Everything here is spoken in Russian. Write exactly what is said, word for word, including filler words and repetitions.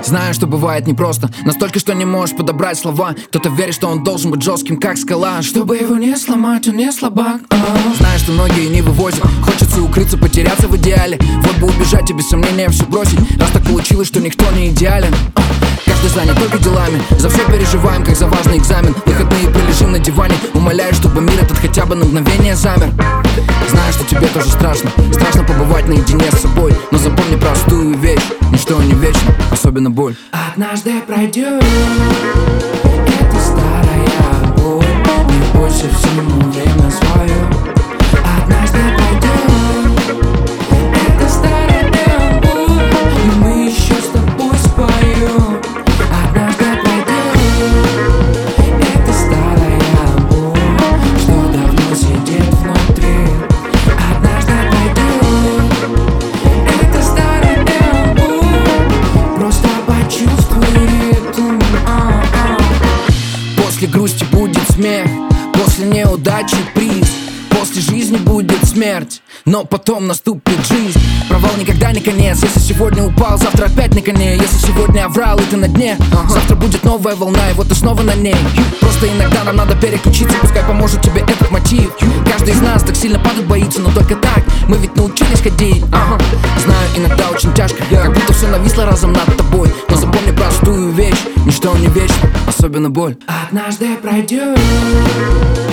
Знаю, что бывает непросто, настолько, что не можешь подобрать слова. Кто-то верит, что он должен быть жестким, как скала. Чтобы его не сломать, он не слабак. А-а-а. Знаешь, что многие не вывозят, хочется укрыться, потеряться в идеале. Вот бы убежать и без сомнения все бросить, раз так получилось, что никто не идеален. Каждый занят только делами, за все переживаем, как за важный экзамен. Выходные пролежим на диване, умоляю, чтобы мир этот хотя бы на мгновение замер. Знаю, что тебе тоже страшно, страшно побывать наедине с собой. Но запомни простую вещь, ничто не вечно, особенно боль. Однажды пройдет эта старая боль, не больше всему время свое. Однажды пройдет эта старая боль, и мы еще с тобой споем. Однажды пройдет эта старая боль, что давно сидит внутри. Однажды пройдет эта старая боль, просто почувствуй ритм. После грусти будет смех, после неудачи приз, после жизни будет смерть, но потом наступит жизнь. Провал никогда не конец, если сегодня упал, завтра опять на коне. Если сегодня оврал и ты на дне, завтра будет новая волна, и вот ты снова на ней. Просто иногда нам надо переключиться, пускай поможет тебе этот мотив. Каждый из нас так сильно падать боится, но только так мы ведь научились ходить. Ага. Знаю, иногда очень тяжко, как будто все нависло разом над тобой. Но запомни простую вещь, ничто не вечно, особенно боль. Однажды пройдет